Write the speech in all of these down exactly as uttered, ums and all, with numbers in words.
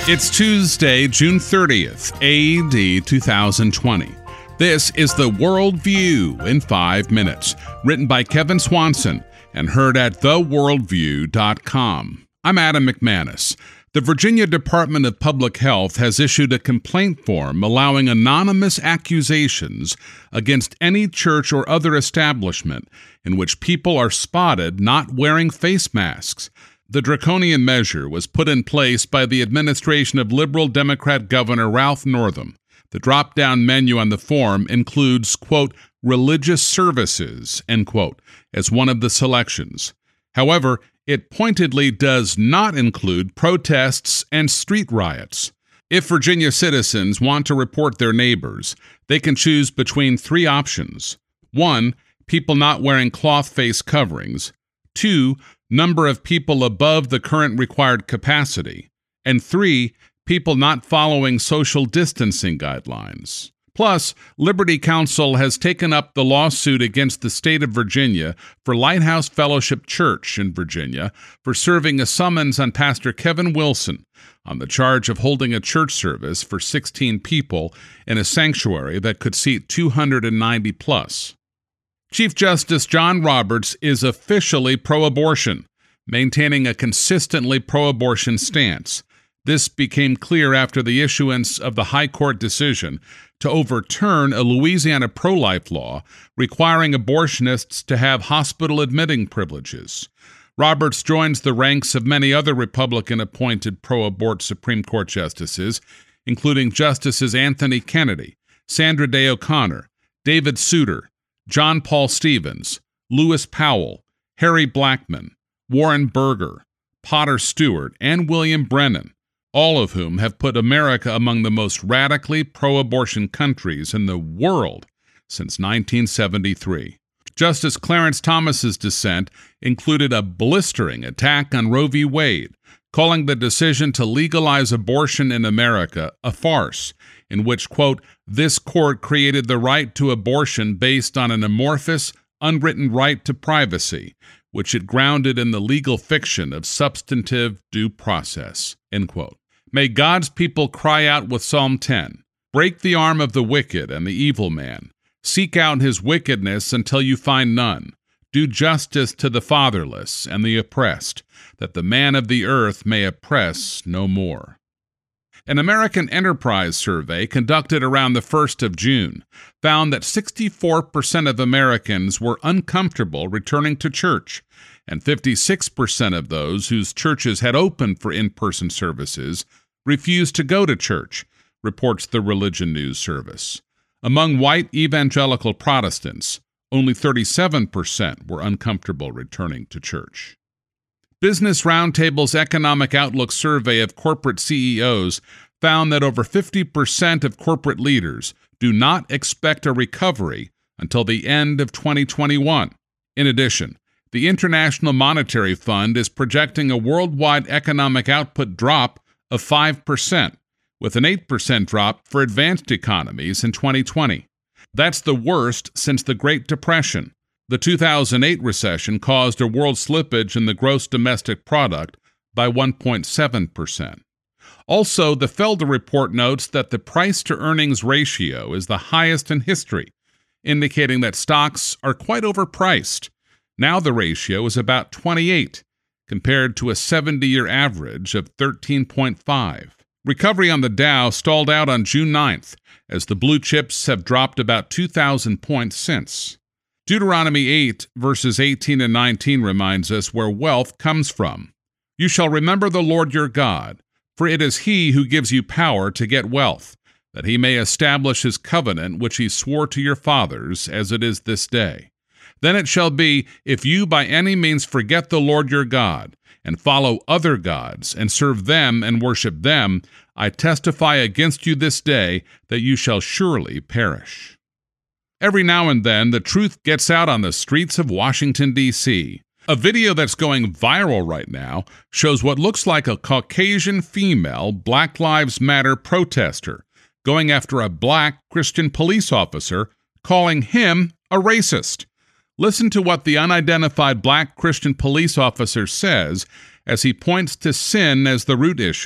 It's Tuesday, June thirtieth, A D two thousand twenty. This is the World View in five minutes, written by Kevin Swanson and heard at the worldview dot com. I'm Adam McManus. The Virginia Department of Public Health has issued a complaint form allowing anonymous accusations against any church or other establishment in which people are spotted not wearing face masks. The draconian measure was put in place by the administration of Liberal Democrat Governor Ralph Northam. The drop-down menu on the form includes, quote, religious services, end quote, as one of the selections. However, it pointedly does not include protests and street riots. If Virginia citizens want to report their neighbors, they can choose between three options. One, people not wearing cloth face coverings. Two, number of people above the current required capacity. And three, people not following social distancing guidelines. Plus, Liberty Counsel has taken up the lawsuit against the state of Virginia for Lighthouse Fellowship Church in Virginia for serving a summons on Pastor Kevin Wilson on the charge of holding a church service for sixteen people in a sanctuary that could seat two hundred ninety plus. Chief Justice John Roberts is officially pro-abortion, maintaining a consistently pro-abortion stance. This became clear after the issuance of the High Court decision to overturn a Louisiana pro-life law requiring abortionists to have hospital admitting privileges. Roberts joins the ranks of many other Republican-appointed pro-abort Supreme Court justices, including Justices Anthony Kennedy, Sandra Day O'Connor, David Souter, John Paul Stevens, Lewis Powell, Harry Blackmun, Warren Burger, Potter Stewart, and William Brennan, all of whom have put America among the most radically pro-abortion countries in the world since nineteen seventy-three. Justice Clarence Thomas's dissent included a blistering attack on Roe v. Wade, calling the decision to legalize abortion in America a farce, in which, quote, this court created the right to abortion based on an amorphous, unwritten right to privacy, which it grounded in the legal fiction of substantive due process, end quote. May God's people cry out with Psalm ten, break the arm of the wicked and the evil man. Seek out his wickedness until you find none. Do justice to the fatherless and the oppressed, that the man of the earth may oppress no more. An American Enterprise survey conducted around the first of June found that sixty-four percent of Americans were uncomfortable returning to church, and fifty-six percent of those whose churches had opened for in-person services refused to go to church, reports the Religion News Service. Among white evangelical Protestants, only thirty-seven percent were uncomfortable returning to church. Business Roundtable's Economic Outlook survey of corporate C E Os found that over fifty percent of corporate leaders do not expect a recovery until the end of twenty twenty-one. In addition, the International Monetary Fund is projecting a worldwide economic output drop of five percent, with an eight percent drop for advanced economies in twenty twenty. That's the worst since the Great Depression. The two thousand eight recession caused a world slippage in the gross domestic product by one point seven percent. Also, the Felder report notes that the price-to-earnings ratio is the highest in history, indicating that stocks are quite overpriced. Now the ratio is about twenty-eight, compared to a seventy-year average of thirteen point five. Recovery on the Dow stalled out on June ninth, as the blue chips have dropped about two thousand points since. Deuteronomy eight, verses eighteen and nineteen reminds us where wealth comes from. You shall remember the Lord your God, for it is he who gives you power to get wealth, that he may establish his covenant which he swore to your fathers, as it is this day. Then it shall be, if you by any means forget the Lord your God, and follow other gods, and serve them and worship them, I testify against you this day that you shall surely perish. Every now and then, the truth gets out on the streets of Washington, D C A video that's going viral right now shows what looks like a Caucasian female Black Lives Matter protester going after a black Christian police officer, calling him a racist. Listen to what the unidentified black Christian police officer says as he points to sin as the root issue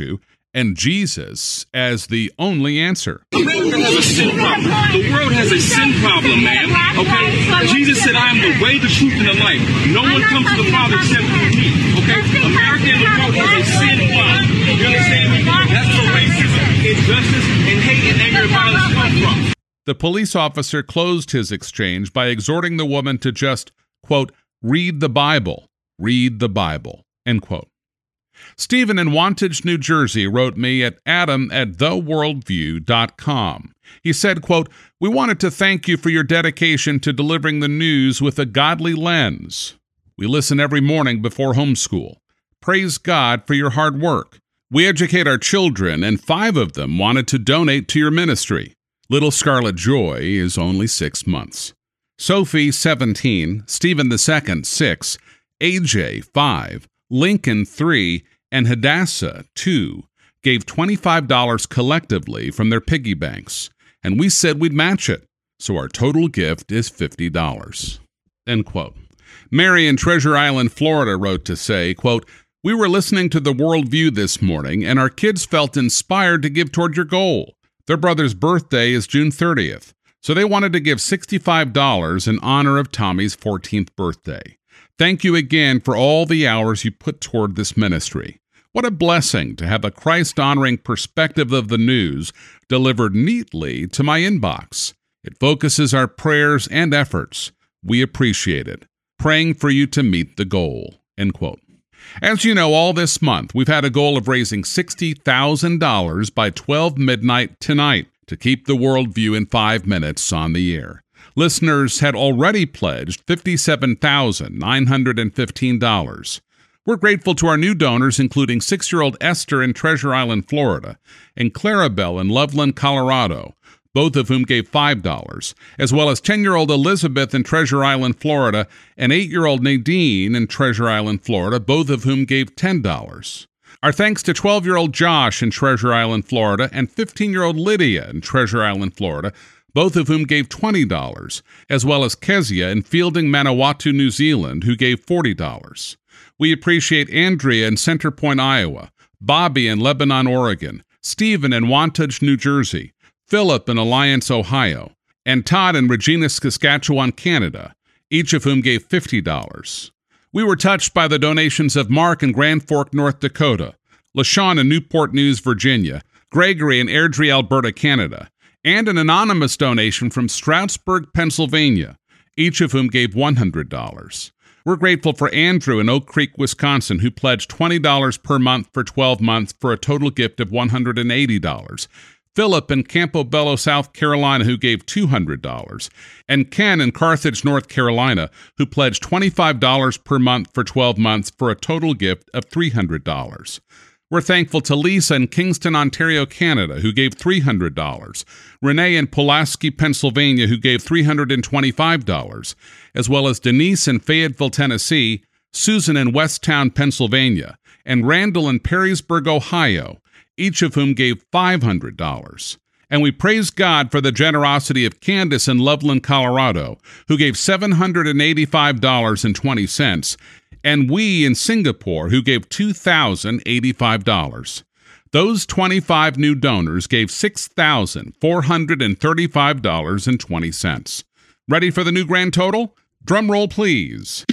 and Jesus as the only answer. America has a sin problem. The world has a sin problem, man. Okay? Jesus said, I am the way, the truth, and the life. No one comes to the Father except through me. Okay? America and the world has a sin problem. You understand me? That's where racism, injustice, and hate and anger and violence come from. The police officer closed his exchange by exhorting the woman to just, quote, read the Bible, read the Bible, end quote. Stephen in Wantage, New Jersey, wrote me at adam at the worldview dot com. He said, quote, we wanted to thank you for your dedication to delivering the news with a godly lens. We listen every morning before homeschool. Praise God for your hard work. We educate our children, and five of them wanted to donate to your ministry. Little Scarlet Joy is only six months. Sophie, seventeen, Stephen the Second, six, A J, five, Lincoln, three, and Hadassah, two, gave twenty-five dollars collectively from their piggy banks, and we said we'd match it, so our total gift is fifty dollars. End quote. Mary in Treasure Island, Florida, wrote to say, quote, we were listening to the Worldview this morning, and our kids felt inspired to give toward your goal. Their brother's birthday is June thirtieth, so they wanted to give sixty-five dollars in honor of Tommy's fourteenth birthday. Thank you again for all the hours you put toward this ministry. What a blessing to have a Christ-honoring perspective of the news delivered neatly to my inbox. It focuses our prayers and efforts. We appreciate it. Praying for you to meet the goal. End quote. As you know, all this month, we've had a goal of raising sixty thousand dollars by twelve midnight tonight to keep the Worldview in five minutes on the air. Listeners had already pledged fifty-seven thousand nine hundred fifteen dollars. We're grateful to our new donors, including six-year-old Esther in Treasure Island, Florida, and Clarabelle in Loveland, Colorado, both of whom gave five dollars, as well as ten-year-old Elizabeth in Treasure Island, Florida, and eight-year-old Nadine in Treasure Island, Florida, both of whom gave ten dollars. Our thanks to twelve-year-old Josh in Treasure Island, Florida, and fifteen-year-old Lydia in Treasure Island, Florida, both of whom gave twenty dollars, as well as Kezia in Fielding, Manawatu, New Zealand, who gave forty dollars. We appreciate Andrea in Center Point, Iowa, Bobby in Lebanon, Oregon, Stephen in Wantage, New Jersey, Philip in Alliance, Ohio, and Todd in Regina, Saskatchewan, Canada, each of whom gave fifty dollars. We were touched by the donations of Mark in Grand Fork, North Dakota, LaShawn in Newport News, Virginia, Gregory in Airdrie, Alberta, Canada, and an anonymous donation from Stroudsburg, Pennsylvania, each of whom gave one hundred dollars. We're grateful for Andrew in Oak Creek, Wisconsin, who pledged twenty dollars per month for twelve months for a total gift of one hundred eighty dollars. Philip in Campobello, South Carolina, who gave two hundred dollars. And Ken in Carthage, North Carolina, who pledged twenty-five dollars per month for twelve months for a total gift of three hundred dollars. We're thankful to Lisa in Kingston, Ontario, Canada, who gave three hundred dollars, Renee in Pulaski, Pennsylvania, who gave three hundred twenty-five dollars, as well as Denise in Fayetteville, Tennessee, Susan in Westtown, Pennsylvania, and Randall in Perrysburg, Ohio, each of whom gave five hundred dollars. And we praise God for the generosity of Candace in Loveland, Colorado, who gave seven hundred eighty-five dollars and twenty cents, and we in Singapore, who gave two thousand eighty-five dollars. Those twenty-five new donors gave six thousand four hundred thirty-five dollars and twenty cents. Ready for the new grand total? Drum roll, please.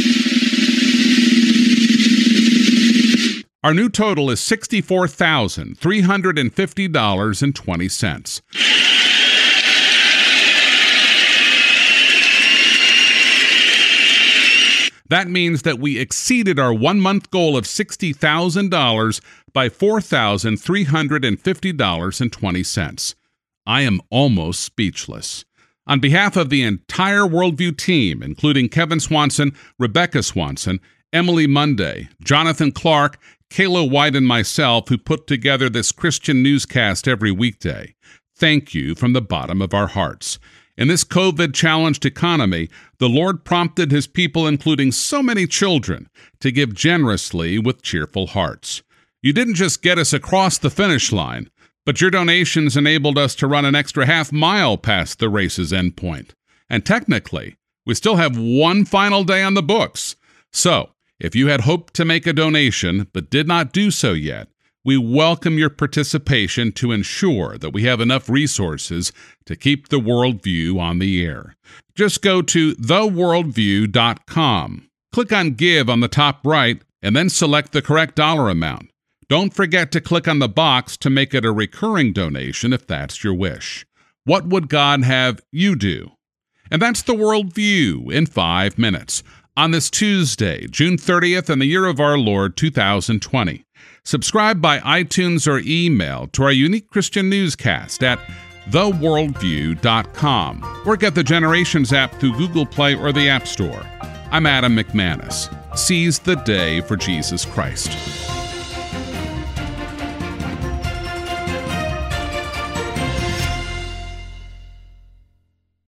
Our new total is sixty-four thousand three hundred fifty dollars and twenty cents. That means that we exceeded our one-month goal of sixty thousand dollars by four thousand three hundred fifty dollars and twenty cents. I am almost speechless. On behalf of the entire Worldview team, including Kevin Swanson, Rebecca Swanson, Emily Monday, Jonathan Clark, Kayla White, and myself, who put together this Christian newscast every weekday, thank you from the bottom of our hearts. In this COVID-challenged economy, the Lord prompted his people, including so many children, to give generously with cheerful hearts. You didn't just get us across the finish line, but your donations enabled us to run an extra half mile past the race's endpoint. And technically, we still have one final day on the books. So, if you had hoped to make a donation but did not do so yet, We welcome your participation to ensure that we have enough resources to keep the Worldview on the air. Just go to the worldview dot com. Click on Give on the top right, and then select the correct dollar amount. Don't forget to click on the box to make it a recurring donation if that's your wish. What would God have you do? And that's the Worldview in five minutes on this Tuesday, June thirtieth, in the year of our Lord, two thousand twenty. Subscribe by iTunes or email to our unique Christian newscast at the worldview dot com, or get the Generations app through Google Play or the App Store. I'm Adam McManus. Seize the day for Jesus Christ.